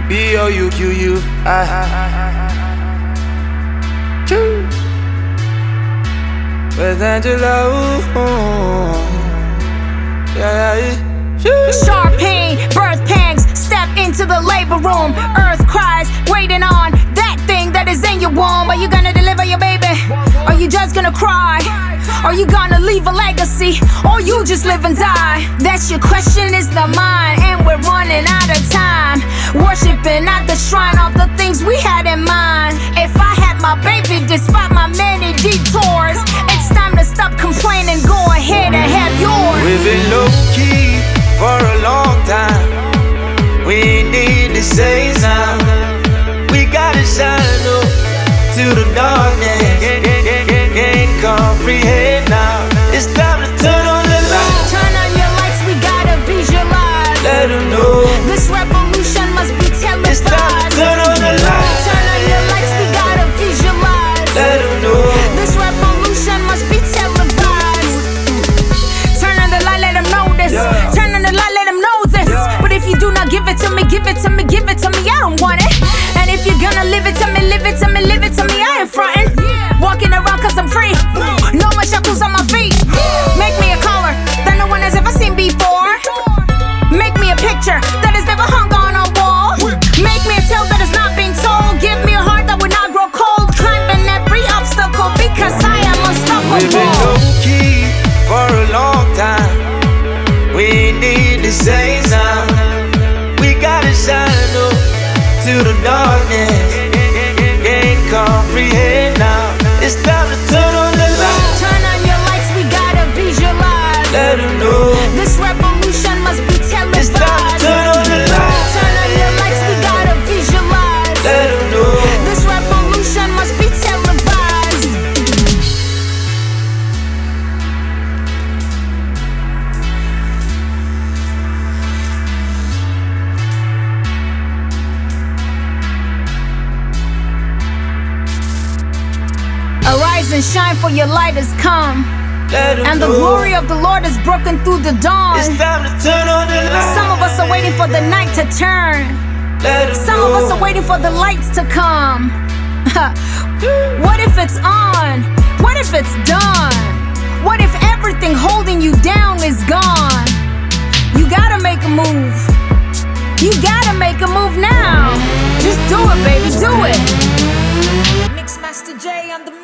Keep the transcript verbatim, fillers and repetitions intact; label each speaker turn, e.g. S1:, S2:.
S1: B O U Q U I. Choo. With Angela, ooh. Yeah, yeah, yeah.
S2: Sharp pain, birth pangs, step into the labor room. Earth cries, waiting on that thing that is in your womb. Are you gonna deliver your baby? Are you just gonna cry? Are you gonna leave a legacy? Or you just live and die? That's your question, is not mine. And we're running out of time, worshiping at the shrine of the things we had in mind. If I had my baby despite my many detours, it's time to stop complaining, go ahead and have yours.
S1: We've been low-key for a long time. We need to say something. We gotta shine up to the darkness. Can't comprehend now. It's time to turn on the lights.
S2: Turn on your lights, we gotta visualize.
S1: Let them know
S2: this revolution must be televised.
S1: it's time to turn on the lights.
S2: Turn on your lights, we gotta visualize.
S1: Let them know
S2: this revolution must be televised. Turn on the light, let them know this.
S1: Yeah.
S2: Turn on the light, let them know this.
S1: Yeah.
S2: But if you do not give it to me, give it to me, give it to me, I don't want it. And if you're gonna live it to me, live it to me, live it to me, I ain't frontin'. Walking around cause I'm free, no more shackles on my feet. Make me a color that no one has ever seen before. Make me a picture that has never hung on a wall. Make me a tale that has not been told. Give me a heart that would not grow cold. Climbing every obstacle because I am
S1: we've been
S2: unstoppable.
S1: low-key for a long time. We need to say something. We gotta shine up to the darkness. Can't comprehend now. It's time to turn on the lights.
S2: Turn on your lights, we gotta visualize.
S1: Let them know
S2: this revolution must be televised.
S1: it's time to turn on the lights.
S2: Turn on your lights, we gotta visualize.
S1: Let them know
S2: this revolution must be televised. Arise and shine, for your light has come,
S1: Let them
S2: and the
S1: know
S2: glory of the Lord has broken through the dawn.
S1: it's time to turn on the lights.
S2: Some of us are waiting for the night to turn.
S1: Let them
S2: Some of
S1: know
S2: us are waiting for the lights to come. What if it's on? What if it's done? What if everything holding you down is gone? You gotta make a move. You gotta make a move now. Just do it, baby, do it. Mixmaster J on the